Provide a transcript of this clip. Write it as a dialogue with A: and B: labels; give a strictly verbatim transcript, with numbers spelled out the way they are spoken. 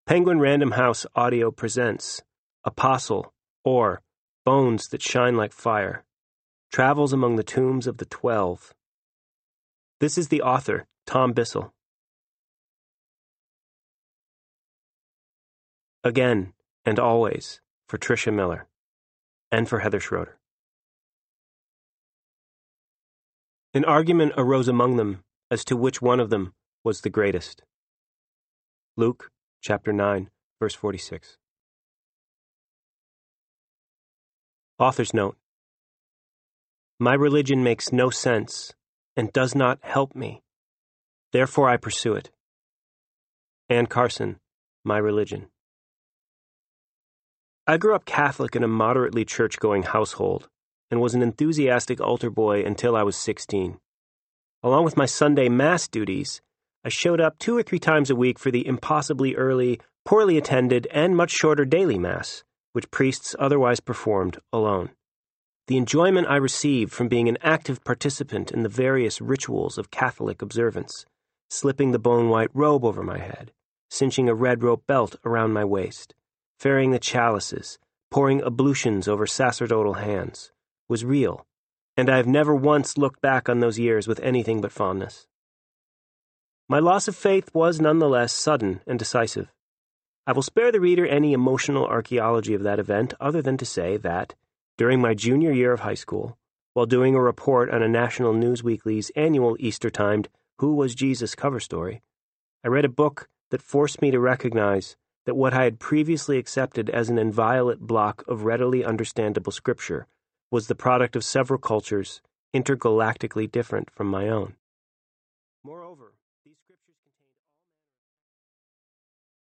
A: Penguin Random House Audio presents Apostle, or Bones That Shine Like Fire, Travels Among the Tombs of the Twelve. This is the author, Tom Bissell. Again and always for Tricia Miller and for Heather Schroeder. An argument arose among them as to which one of them was the greatest. Luke chapter nine, verse forty-six. Author's note: My religion makes no sense and does not help me. Therefore I pursue it. Anne Carson, My Religion. I grew up Catholic in a moderately church-going household and was an enthusiastic altar boy until I was sixteen. Along with my Sunday Mass duties, I showed up two or three times a week for the impossibly early, poorly attended, and much shorter daily Mass, which priests otherwise performed alone. The enjoyment I received from being an active participant in the various rituals of Catholic observance, slipping the bone-white robe over my head, cinching a red rope belt around my waist, ferrying the chalices, pouring ablutions over sacerdotal hands, was real, and I have never once looked back on those years with anything but fondness. My loss of faith was nonetheless sudden and decisive. I will spare the reader any emotional archaeology of that event other than to say that, during my junior year of high school, while doing a report on a National News Weekly's annual Easter-timed Who Was Jesus cover story, I read a book that forced me to recognize that what I had previously accepted as an inviolate block of readily understandable scripture was the product of several cultures intergalactically different from my own. Moreover,